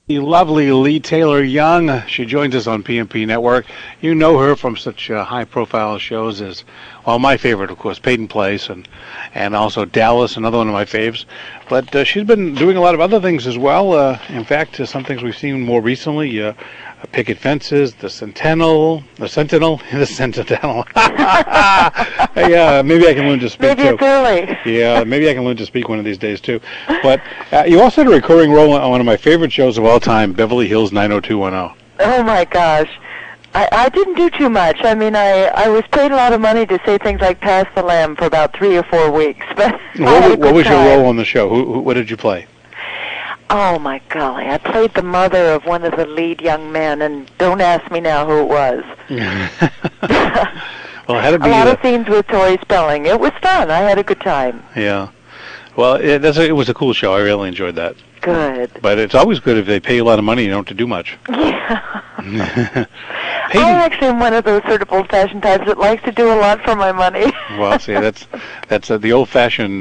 The lovely Lee Taylor Young. She joins us on PMP Network. You know her from such high-profile shows as, well, my favorite, of course, Peyton Place, and also Dallas, another one of my faves. But she's been doing a lot of other things as well. In fact, some things we've seen more recently. Picket Fences, the Sentinel, the Sentinel. Yeah, maybe I can learn to speak Maybe too. it's early. Yeah, maybe I can learn to speak one of these days too. But you also had a recurring role on one of my favorite shows of all time, Beverly Hills 90210. Oh my gosh. I didn't do too much. I mean, I was paid a lot of money to say things like "pass the lamb" for about 3 or 4 weeks. But What was your role on the show? What did you play? Oh my golly! I played the mother of one of the lead young men, and don't ask me now who it was. Well, it had to be a lot of scenes with Tori Spelling. It was fun. I had a good time. Yeah. Well, it was a cool show. I really enjoyed that. Good. But it's always good if they pay you a lot of money. You don't have to do much. Yeah. I actually am one of those sort of old-fashioned types that likes to do a lot for my money. Well, see, that's the old-fashioned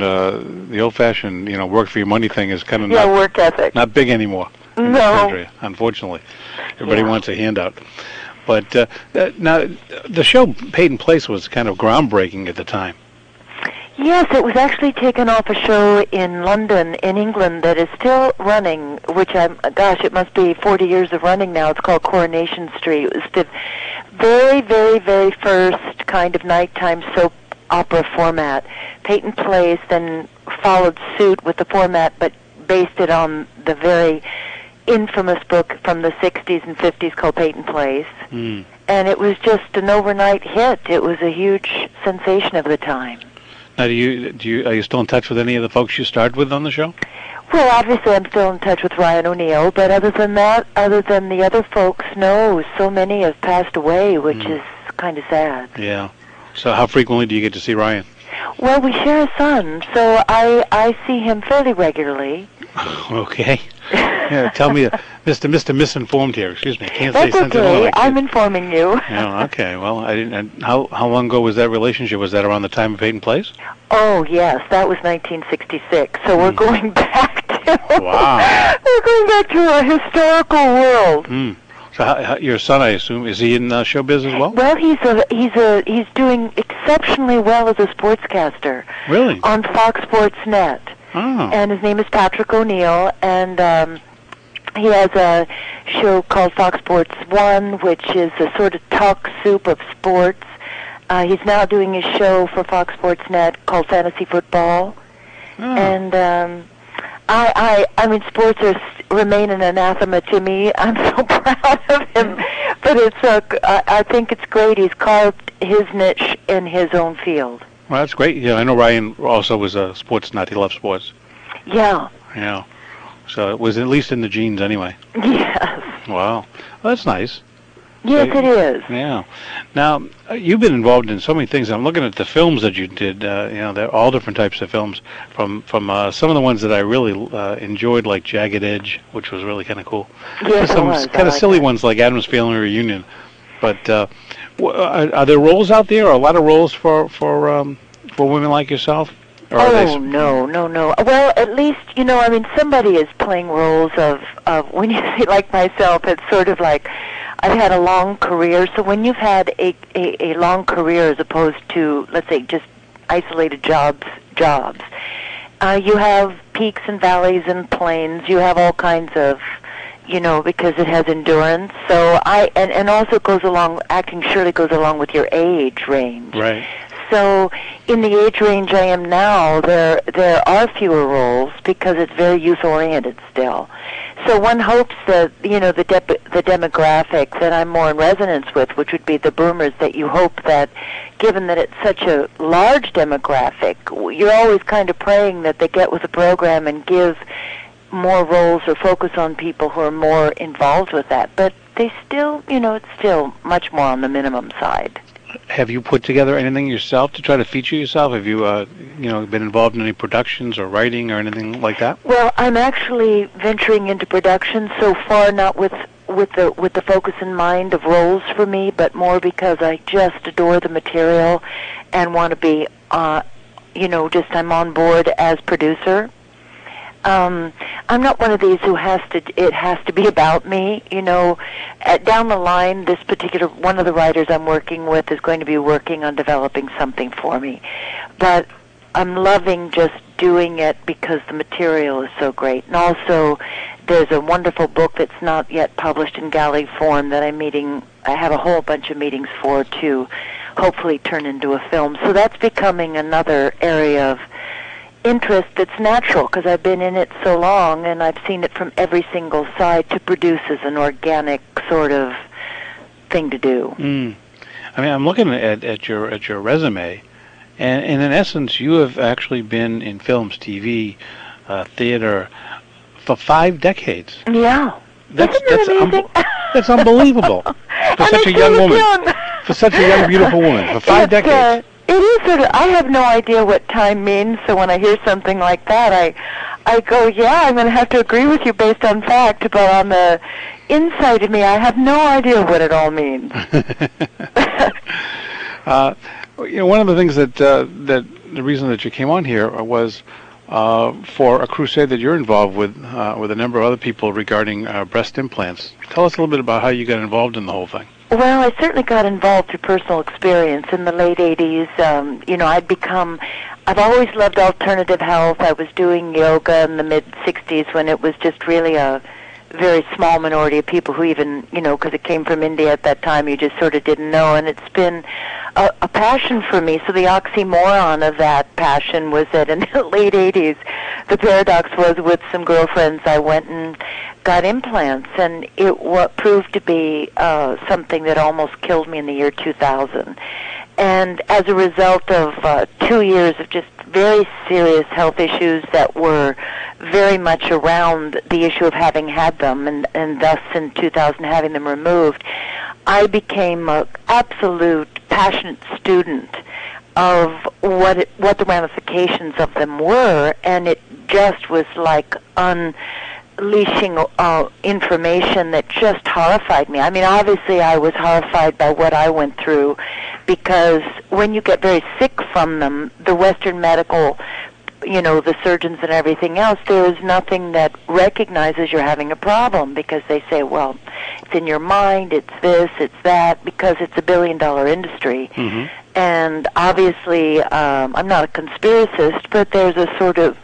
work for your money thing is kind of work ethic. Not big anymore in this country, unfortunately. Everybody wants a handout. But now the show Peyton Place was kind of groundbreaking at the time. Yes, it was actually taken off a show in London, in England, that is still running, which it must be 40 years of running now. It's called Coronation Street. It was the very, very, very first kind of nighttime soap opera format. Peyton Place then followed suit with the format, but based it on the very infamous book from the 60s and 50s called Peyton Place. Mm. And it was just an overnight hit. It was a huge sensation of the time. Now, are you still in touch with any of the folks you started with on the show? Well, obviously I'm still in touch with Ryan O'Neal, but other than that, other than the other folks, no, so many have passed away, which is kind of sad. Yeah. So how frequently do you get to see Ryan? Well, we share a son, so I see him fairly regularly. Okay. Yeah, tell me, Mr. Misinformed here. Excuse me. Can't That's say sensible. okay. I'm informing you. Yeah. Okay. Well, I didn't. How long ago was that relationship? Was that around the time of Peyton Place? Oh yes, that was 1966. So we're going back to. Wow. We're going back to a historical world. Mm. So your son, I assume, is he in showbiz as well? Well, he's doing exceptionally well as a sportscaster. Really? On Fox Sports Net. Oh. And his name is Patrick O'Neal, and he has a show called Fox Sports 1, which is a sort of talk soup of sports. He's now doing a show for Fox Sports Net called Fantasy Football. Oh. And I mean, sports remain an anathema to me. I'm so proud of him. But I think it's great. He's carved his niche in his own field. Well, that's great. Yeah, I know Ryan also was a sports nut. He loves sports. Yeah. Yeah. So it was at least in the genes anyway. Yes. Wow. Well, that's nice. Yes, it is. Yeah. Now, you've been involved in so many things. I'm looking at the films that you did. They're all different types of films. From some of the ones that I really enjoyed, like Jagged Edge, which was really kind of cool. Yes, some kind of silly ones like Addams Family Reunion. But are there roles out there? Or a lot of roles for women like yourself? Or no. Well, at least, I mean, somebody is playing roles of when you say like myself, it's sort of like I've had a long career. So when you've had a long career as opposed to, let's say, just isolated jobs, you have peaks and valleys and plains. You have all kinds of, because it has endurance. So and also acting surely goes along with your age range. Right. So in the age range I am now, there are fewer roles because it's very youth-oriented still. So one hopes that, the demographic that I'm more in resonance with, which would be the boomers, that you hope that, given that it's such a large demographic, you're always kind of praying that they get with the program and give more roles or focus on people who are more involved with that. But they still, it's still much more on the minimum side. Have you put together anything yourself to try to feature yourself? Have you, been involved in any productions or writing or anything like that? Well, I'm actually venturing into production so far, not with the focus in mind of roles for me, but more because I just adore the material and want to be, I'm on board as producer. I'm not one of these who it has to be about me. Down the line, this particular one of the writers I'm working with is going to be working on developing something for me. But I'm loving just doing it because the material is so great. And also, there's a wonderful book that's not yet published in galley form that I have a whole bunch of meetings for to hopefully turn into a film. So that's becoming another area of interest that's natural because I've been in it so long and I've seen it from every single side to produce as an organic sort of thing to do. I mean, I'm looking at your resume, and in essence, you have actually been in films, TV, theater for 5 decades. Yeah. That's amazing? That's unbelievable for such a young woman. For such a young, beautiful woman, for 5 decades. It is sort of, I have no idea what time means, so when I hear something like that, I go, yeah, I'm going to have to agree with you based on fact, but on the inside of me, I have no idea what it all means. One of the things that the reason that you came on here was for a crusade that you're involved with a number of other people regarding breast implants. Tell us a little bit about how you got involved in the whole thing. Well, I certainly got involved through personal experience. In the late 80s, I've always loved alternative health. I was doing yoga in the mid-60s when it was just really a very small minority of people who even, because it came from India at that time, you just sort of didn't know. And it's been a passion for me. So the oxymoron of that passion was that in the late 80s, the paradox was with some girlfriends, I went and got implants, and it proved to be something that almost killed me in the year 2000. And as a result of 2 years of just very serious health issues that were very much around the issue of having had them, and thus in 2000 having them removed, I became an absolute passionate student of what the ramifications of them were, and it just was like unleashing information that just horrified me. I mean, obviously I was horrified by what I went through, because when you get very sick from them, the Western medical, the surgeons and everything else, there is nothing that recognizes you're having a problem, because they say, well, it's in your mind, it's this, it's that, because it's $1 billion industry. Mm-hmm. And obviously, I'm not a conspiracist, but there's a sort of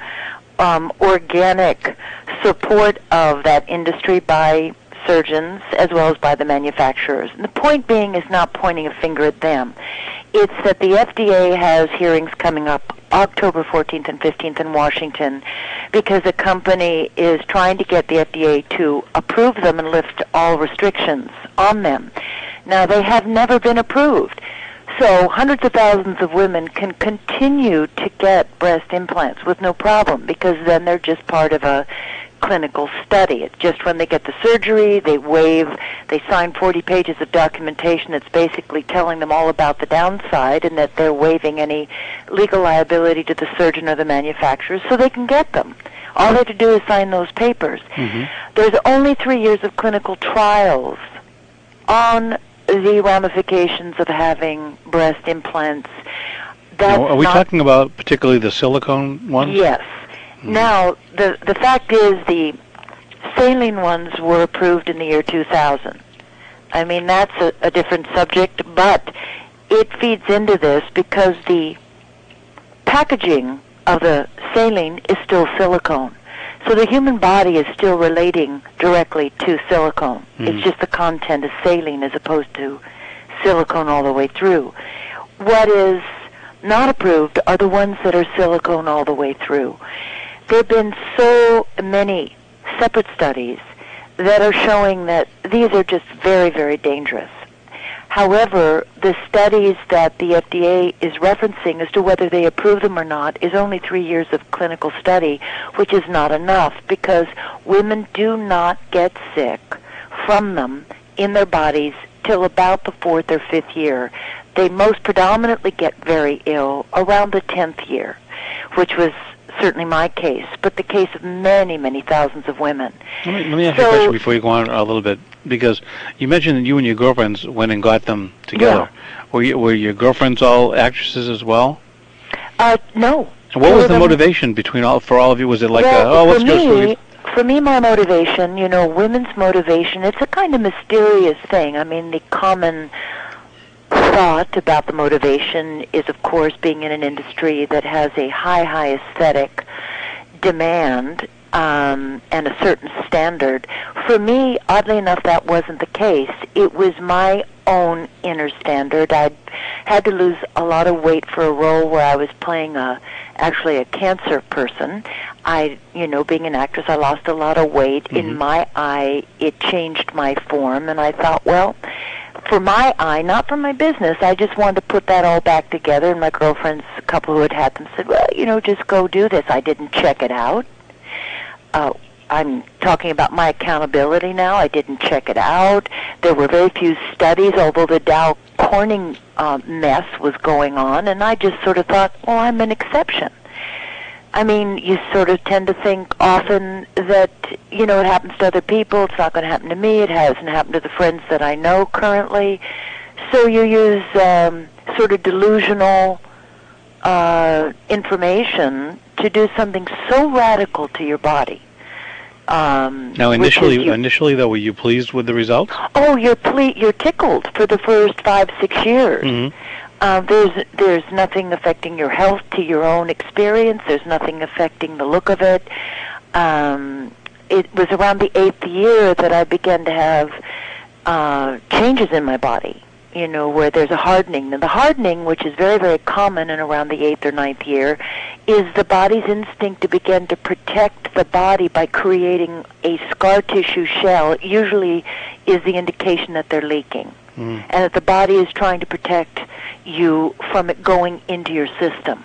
organic support of that industry by surgeons as well as by the manufacturers. And the point being is not pointing a finger at them. It's that the FDA has hearings coming up October 14th and 15th in Washington because a company is trying to get the FDA to approve them and lift all restrictions on them. Now, they have never been approved. So hundreds of thousands of women can continue to get breast implants with no problem, because then they're just part of a clinical study. It's just when they get the surgery, they sign 40 pages of documentation that's basically telling them all about the downside and that they're waiving any legal liability to the surgeon or the manufacturer, so they can get them. All they have to do is sign those papers. Mm-hmm. There's only 3 years of clinical trials on the ramifications of having breast implants. Are we talking about particularly the silicone ones? Yes. Mm-hmm. Now, the fact is the saline ones were approved in the year 2000. I mean, that's a different subject, but it feeds into this because the packaging of the saline is still silicone. So the human body is still relating directly to silicone. Mm-hmm. It's just the content is saline as opposed to silicone all the way through. What is not approved are the ones that are silicone all the way through. There have been so many separate studies that are showing that these are just very, very dangerous. However, the studies that the FDA is referencing as to whether they approve them or not is only 3 years of clinical study, which is not enough, because women do not get sick from them in their bodies till about the 4th or 5th year. They most predominantly get very ill around the 10th year, which was certainly my case, but the case of many, many thousands of women. Let me ask you a question before you go on a little bit, because you mentioned that you and your girlfriends went and got them together. Yeah. Were your girlfriends all actresses as well? No. And what was the motivation for all of you? Was it like, let's go? For me, my motivation, women's motivation, it's a kind of mysterious thing. I mean, the common thought about the motivation is, of course, being in an industry that has a high aesthetic demand and a certain standard. For me, oddly enough, that wasn't the case. It was my own inner standard. I had to lose a lot of weight for a role where I was playing actually a cancer person. Being an actress, I lost a lot of weight. Mm-hmm. In my eye, it changed my form, and I thought, well, for my eye, not for my business, I just wanted to put that all back together, and my girlfriends, a couple who had had them, said, well, just go do this. I didn't check it out. I'm talking about my accountability now. I didn't check it out. There were very few studies, although the Dow Corning mess was going on, and I just sort of thought, well, I'm an exception. I mean, you sort of tend to think often that, it happens to other people. It's not going to happen to me. It hasn't happened to the friends that I know currently. So you use sort of delusional information to do something so radical to your body. Now, initially, though, were you pleased with the results? Oh, you're tickled for the first 5-6 years. Mm-hmm. There's nothing affecting your health to your own experience. There's nothing affecting the look of it. It was around the 8th year that I began to have changes in my body, where there's a hardening. And the hardening, which is very, very common in around the 8th or 9th year, is the body's instinct to begin to protect the body by creating a scar tissue shell. It usually is the indication that they're leaking. And that the body is trying to protect you from it going into your system.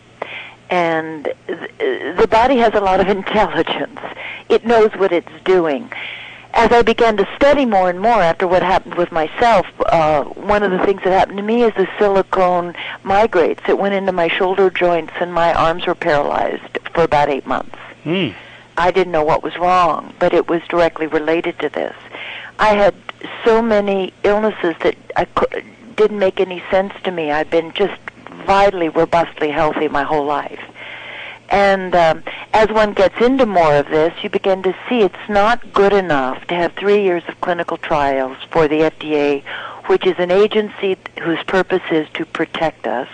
And the body has a lot of intelligence. It knows what it's doing. As I began to study more and more after what happened with myself, one of the things that happened to me is the silicone migrates. It went into my shoulder joints and my arms were paralyzed for about 8 months. I didn't know what was wrong, but it was directly related to this. I had so many illnesses that didn't make any sense to me. I've been just vitally, robustly healthy my whole life. And as one gets into more of this, you begin to see it's not good enough to have 3 years of clinical trials for the FDA, which is an agency whose purpose is to protect us.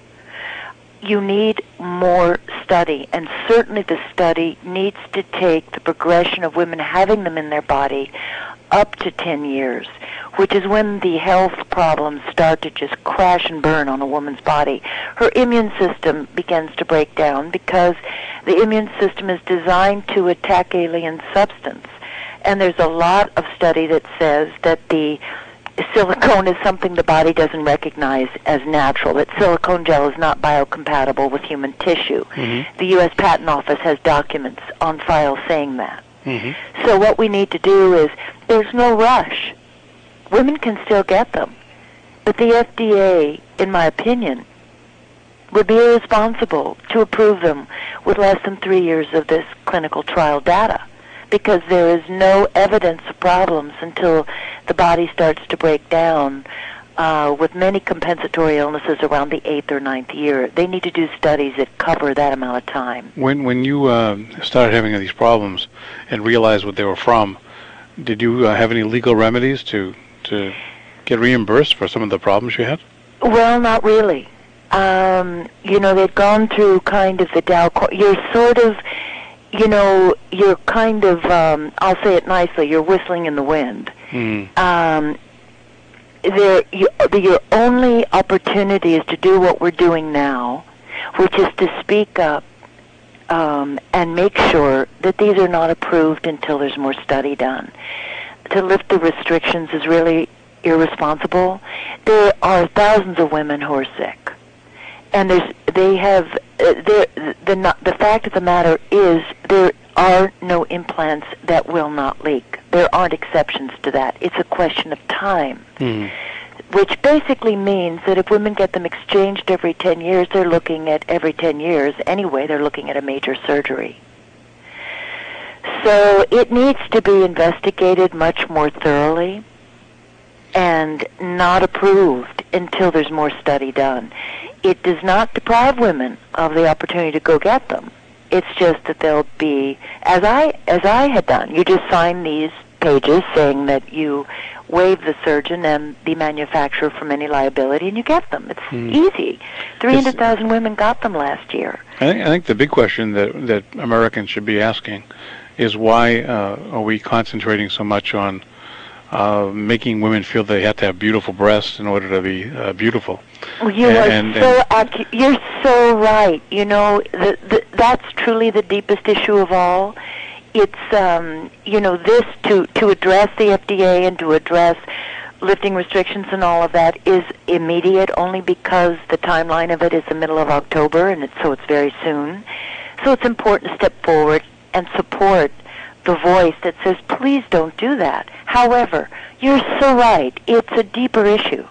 You need more study, and certainly the study needs to take the progression of women having them in their body up to 10 years, which is when the health problems start to just crash and burn on a woman's body. Her immune system begins to break down because the immune system is designed to attack alien substance. And there's a lot of study that says that the silicone is something the body doesn't recognize as natural, that silicone gel is not biocompatible with human tissue. Mm-hmm. The U.S. Patent Office has documents on file saying that. Mm-hmm. So what we need to do is, there's no rush. Women can still get them. But the FDA, in my opinion, would be irresponsible to approve them with less than 3 years of this clinical trial data, because there is no evidence of problems until the body starts to break down with many compensatory illnesses around the 8th or 9th year. They need to do studies that cover that amount of time. When you started having these problems and realized what they were from, did you have any legal remedies to get reimbursed for some of the problems you had? Well, not really. They'd gone through kind of the Dow. You're sort of, you're kind of, I'll say it nicely, you're whistling in the wind. Your only opportunity is to do what we're doing now, which is to speak up and make sure that these are not approved until there's more study done. To lift the restrictions is really irresponsible. There are thousands of women who are sick, and the fact of the matter is there are no implants that will not leak. There aren't exceptions to that. It's a question of time, which basically means that if women get them exchanged every 10 years, they're looking at every 10 years anyway, they're looking at a major surgery. So it needs to be investigated much more thoroughly and not approved until there's more study done. it does not deprive women of the opportunity to go get them. It's just that they'll be, as I had done, you just sign these pages saying that you waive the surgeon and the manufacturer from any liability, and you get them. It's easy. 300,000 women got them last year. I think the big question that Americans should be asking is why are we concentrating so much on making women feel they have to have beautiful breasts in order to be beautiful? Well, you're so right. You know, that's truly the deepest issue of all. It's, you know, this to address the FDA and to address lifting restrictions and all of that is immediate only because the timeline of it is the middle of October, and so it's very soon. So it's important to step forward and support the voice that says, please don't do that. However, you're so right. It's a deeper issue.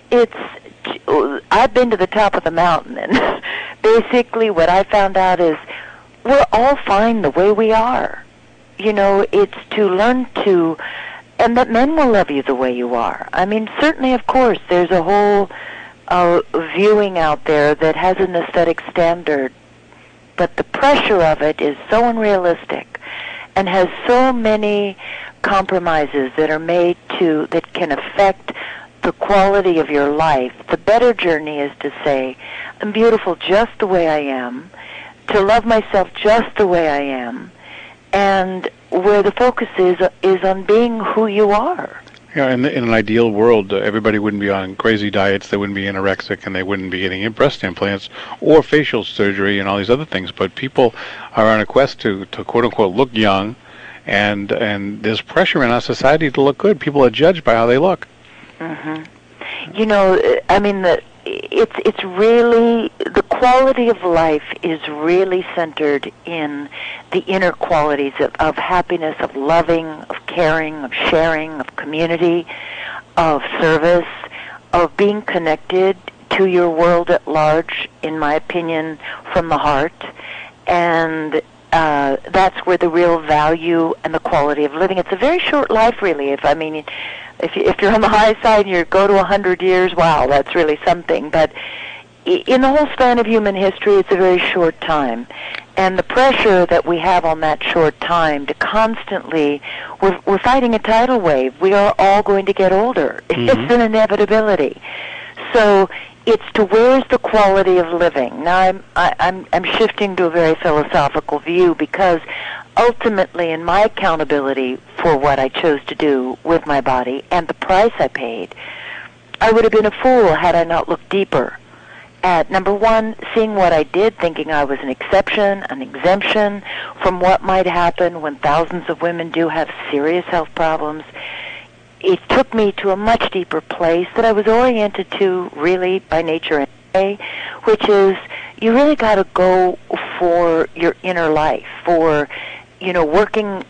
I've been to the top of the mountain, and basically what I found out is we're all fine the way we are. You know, it's to learn to, and that men will love you the way you are. I mean, certainly, of course, there's a whole viewing out there that has an aesthetic standard, but the pressure of it is so unrealistic and has so many compromises that are made that can affect the quality of your life. The better journey is to say, I'm beautiful just the way I am, to love myself just the way I am, and where the focus is on being who you are. Yeah, in an ideal world, everybody wouldn't be on crazy diets, they wouldn't be anorexic, and they wouldn't be getting breast implants or facial surgery and all these other things. But people are on a quest to quote-unquote look young, and there's pressure in our society to look good. People are judged by how they look. Mm-hmm. You know, I mean, it's really, the quality of life is really centered in the inner qualities of happiness, of loving, of caring, of sharing, of community, of service, of being connected to your world at large, in my opinion, from the heart. And that's where the real value and the quality of living. It's a very short life, really. If you're on the high side and you go to 100 years, wow, that's really something. But in the whole span of human history, it's a very short time. And the pressure that we have on that short time to constantly, we're fighting a tidal wave. We are all going to get older. Mm-hmm. It's an inevitability. So it's to where's the quality of living. Now I'm shifting to a very philosophical view because ultimately in my accountability for what I chose to do with my body and the price I paid, I would have been a fool had I not looked deeper at, number one, seeing what I did, thinking I was an exception, an exemption from what might happen when thousands of women do have serious health problems. It took me to a much deeper place that I was oriented to really by nature anyway, which is you really got to go for your inner life, for, you know, working,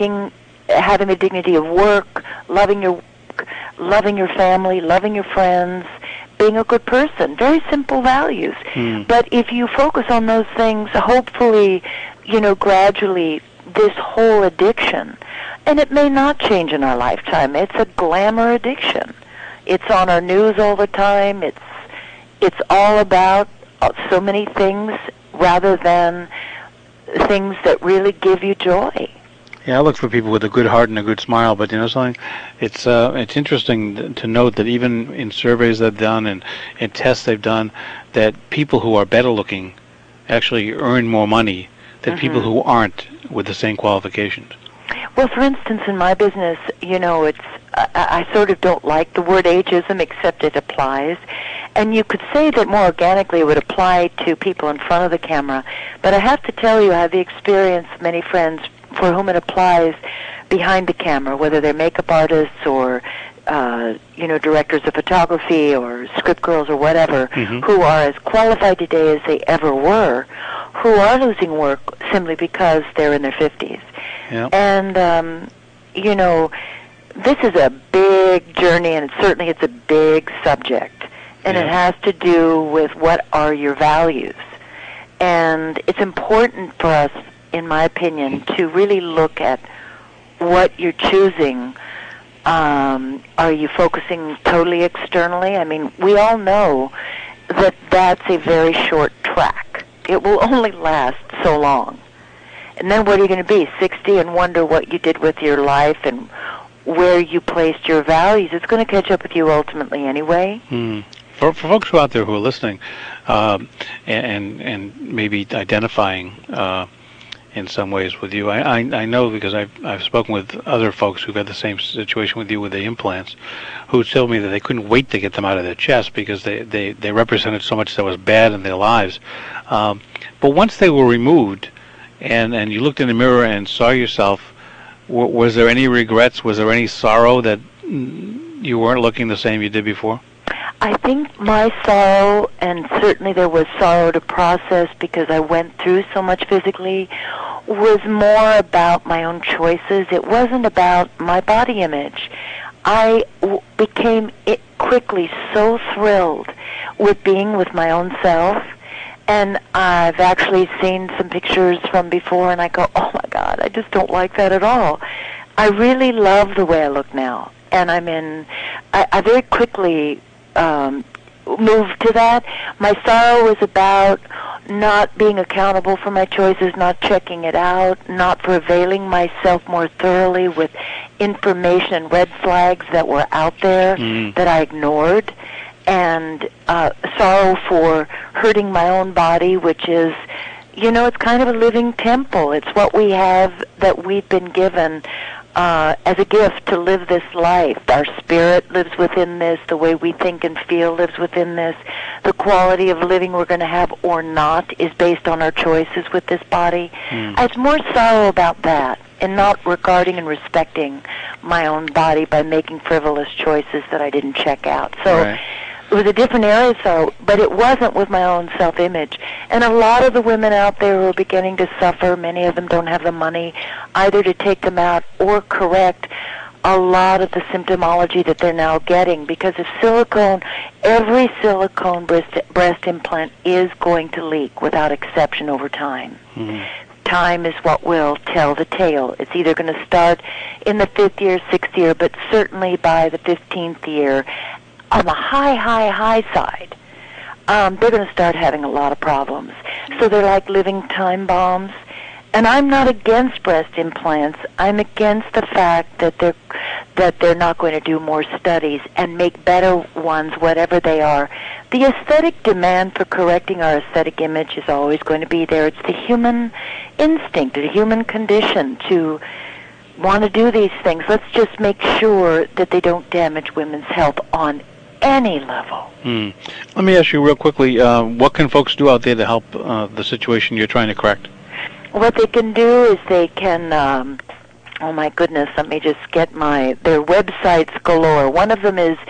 having the dignity of work, loving your work, loving your family, loving your friends, being a good person. Very simple values. But if you focus on those things, hopefully, you know, gradually this whole addiction, and it may not change in our lifetime. It's a glamour addiction. It's on our news all the time. It's all about so many things rather than things that really give you joy. Yeah, I look for people with a good heart and a good smile, but you know something? It's interesting to note that even in surveys they've done and in tests they've done, that people who are better looking actually earn more money than people who aren't with the same qualifications. Well, for instance, in my business, you know, I sort of don't like the word ageism, except it applies. And you could say that more organically it would apply to people in front of the camera. But I have to tell you, I have the experience of many friends for whom it applies behind the camera, whether they're makeup artists or, you know, directors of photography or script girls or whatever, who are as qualified today as they ever were, who are losing work simply because they're in their 50s. Yep. And, you know, this is a big journey, and certainly it's a big subject. And it has to do with what are your values. And it's important for us, in my opinion, to really look at what you're choosing. Are you focusing totally externally? I mean, we all know that that's a very short track. It will only last so long. And then what are you going to be, 60, and wonder what you did with your life and where you placed your values? It's going to catch up with you ultimately anyway. For folks who are out there who are listening and maybe identifying in some ways with you, I know because I've spoken with other folks who've had the same situation with you with the implants, who told me that they couldn't wait to get them out of their chest because they represented so much that was bad in their lives. But once they were removed and you looked in the mirror and saw yourself, was there any regrets? Was there any sorrow that you weren't looking the same you did before? I think my sorrow, and certainly there was sorrow to process because I went through so much physically, was more about my own choices. It wasn't about my body image. I became quickly so thrilled with being with my own self, and I've actually seen some pictures from before, and I go, oh my God, I just don't like that at all. I really love the way I look now, and I very quickly moved to that. My sorrow was about not being accountable for my choices, not checking it out, not prevailing myself more thoroughly with information and red flags that were out there that I ignored, and sorrow for hurting my own body, which is, it's kind of a living temple. It's what we have that we've been given as a gift to live this life. Our spirit lives within this. The way we think and feel lives within this. The quality of living we're going to have or not is based on our choices with this body. I have more sorrow about that and not regarding and respecting my own body by making frivolous choices that I didn't check out. So right. It was a different area, but it wasn't with my own self-image. And a lot of the women out there who are beginning to suffer, many of them don't have the money either to take them out or correct a lot of the symptomology that they're now getting. Because of silicone, every silicone breast implant is going to leak without exception over time. Time is what will tell the tale. It's either going to start in the 5th year, 6th year, but certainly by the 15th year, on the high side, they're going to start having a lot of problems. So they're like living time bombs. And I'm not against breast implants. I'm against the fact that they're not going to do more studies and make better ones, whatever they are. The aesthetic demand for correcting our aesthetic image is always going to be there. It's the human instinct, the human condition to want to do these things. Let's just make sure that they don't damage women's health on any level. Let me ask you real quickly, what can folks do out there to help the situation you're trying to correct? What they can do is they can, oh my goodness, let me just get their websites galore. One of them is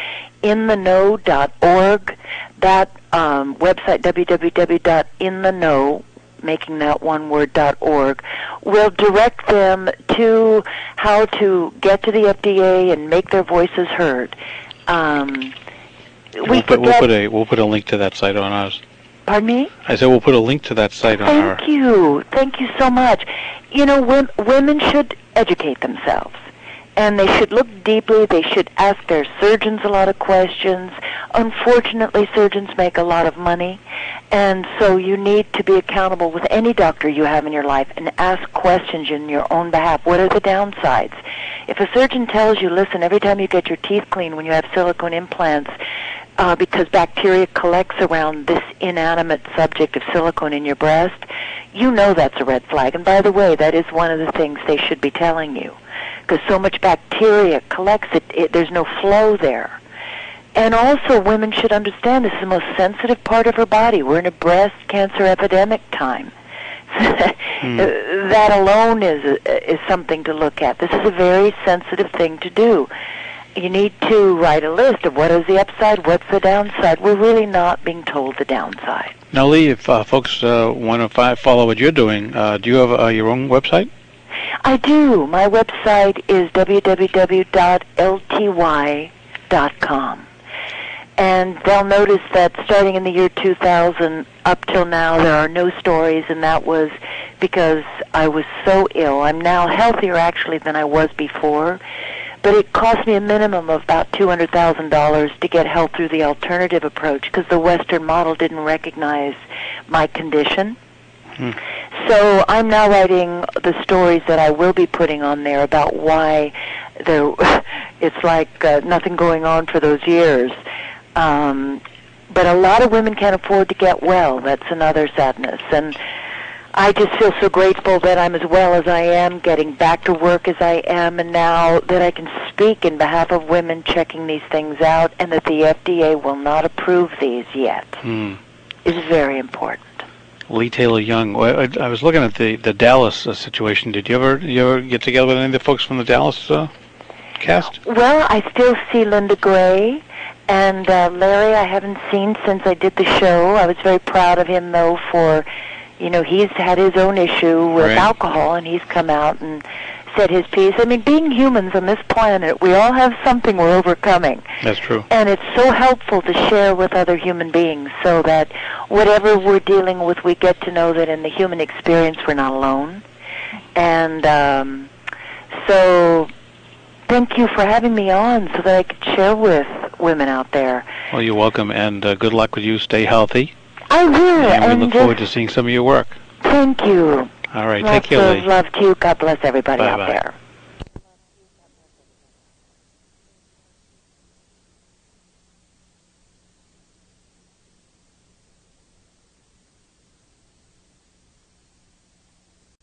intheknow.org. That website, www.intheknow, making that one word, .org, will direct them to how to get to the FDA and make their voices heard. We'll put a link to that site on ours. Pardon me? I said we'll put a link to that site on our... Thank you so much. Women should educate themselves, and they should look deeply. They should ask their surgeons a lot of questions. Unfortunately, surgeons make a lot of money, and so you need to be accountable with any doctor you have in your life and ask questions in your own behalf. What are the downsides? If a surgeon tells you, listen, every time you get your teeth cleaned when you have silicone implants, because bacteria collects around this inanimate subject of silicone in your breast, you know that's a red flag. And by the way, that is one of the things they should be telling you, because so much bacteria collects there's no flow there. And also, women should understand this is the most sensitive part of her body. We're in a breast cancer epidemic time. That alone is something to look at. This is a very sensitive thing to do. You need to write a list of what is the upside, what's the downside. We're really not being told the downside. Now, Lee, if folks want to follow what you're doing, do you have your own website? I do. My website is www.lty.com. And they'll notice that starting in the year 2000 up till now, there are no stories, and that was because I was so ill. I'm now healthier, actually, than I was before. but it cost me a minimum of about $200,000 to get help through the alternative approach because the Western model didn't recognize my condition. So I'm now writing the stories that I will be putting on there about why it's like nothing going on for those years. But a lot of women can't afford to get well. That's another sadness. And I just feel so grateful that I'm as well as I am, getting back to work as I am, and now that I can speak in behalf of women checking these things out, and that the FDA will not approve these yet, is very important. Lee Taylor Young. I was looking at the Dallas situation. Did you ever get together with any of the folks from the Dallas cast? Well, I still see Linda Gray, and Larry I haven't seen since I did the show. I was very proud of him, though, for, he's had his own issue with alcohol, and he's come out and said his piece. I mean, being humans on this planet, we all have something we're overcoming. That's true. And it's so helpful to share with other human beings so that whatever we're dealing with, we get to know that in the human experience we're not alone. And so thank you for having me on so that I could share with women out there. Well, you're welcome, and good luck with you. Stay healthy. I will. And we look forward to seeing some of your work. Thank you. All right. Take care, Lee. Lots of love to you. God bless everybody out there.